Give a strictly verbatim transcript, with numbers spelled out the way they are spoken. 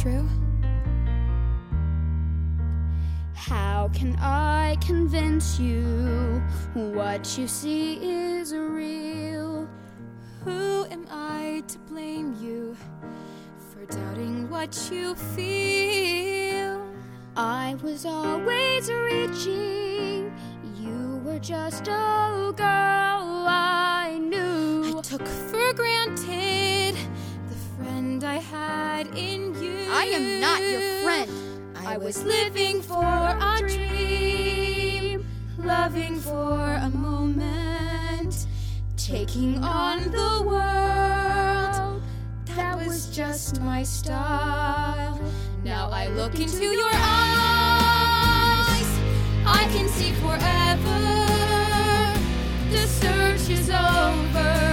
true? How can I convince you what you see is real? Who am I to blame you for doubting what you feel? I was always reaching, you were just a girl I knew. I took for granted the friend I had in you. I am not your friend. I was living for a dream, loving for a moment, taking on the world. That was just my style. Now I look into your eyes, I can see forever. The search is over.